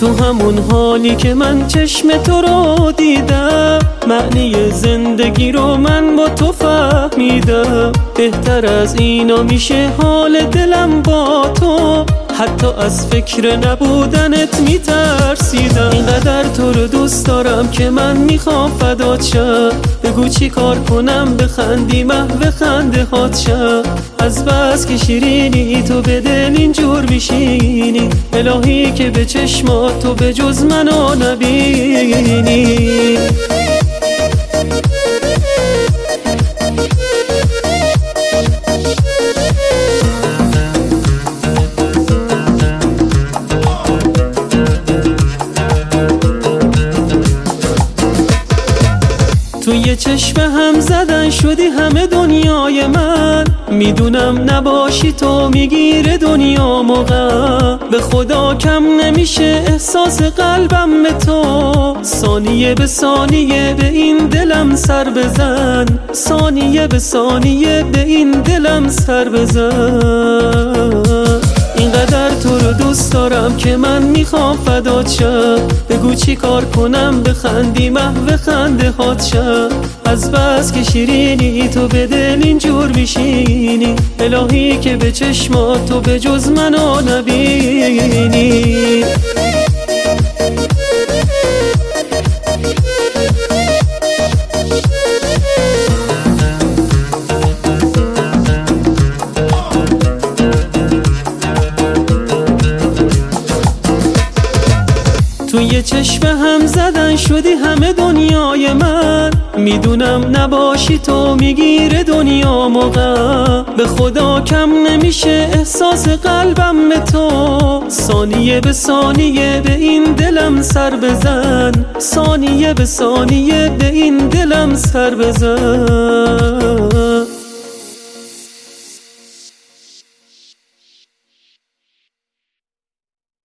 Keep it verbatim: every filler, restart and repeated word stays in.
تو همون حالی که من چشم تو رو دیدم، معنی زندگی رو من با تو فهمیدم. بهتر از اینا میشه حال دلم با تو، حتی از فکر نبودنت میترسیدم. اینقدر تو رو دوست دارم که من میخوام فدات شم. بگو چی کار کنم بخندی محو خنده هات شم. از بس که شیرینی تو به دل اینجور میشینی، الهی که به چشمات تو به جز منو نبینی. تو یه چشم هم زدن شدی همه دنیای من، میدونم نباشی تو میگیره دنیا موقع. به خدا کم نمیشه احساس قلبم به تو، ثانیه به ثانیه به این دلم سر بزن، ثانیه به ثانیه به این دلم سر بزن. اینقدر تو رو دوست دارم که من میخوام فدات شم. بگو چی کار کنم بخندی محو خنده هات شم. از بس که شیرینی تو به دل اینجور میشینی، الهی که به چشمات تو به جز منو نبینی. تو یه چشم هم زدن شدی همه دنیای من، میدونم نباشی تو میگیره دنیا موقع. به خدا کم نمیشه احساس قلبم به تو، ثانیه به ثانیه به این دلم سر بزن، ثانیه به ثانیه به این دلم سر بزن.